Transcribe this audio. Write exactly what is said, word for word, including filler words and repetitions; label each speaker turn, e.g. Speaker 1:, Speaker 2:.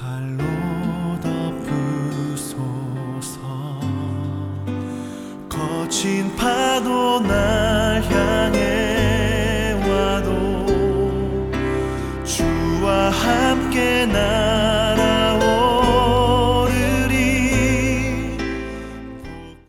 Speaker 1: 발로 덮으소서. 거친 파도 날 향해 와도 주와 함께 나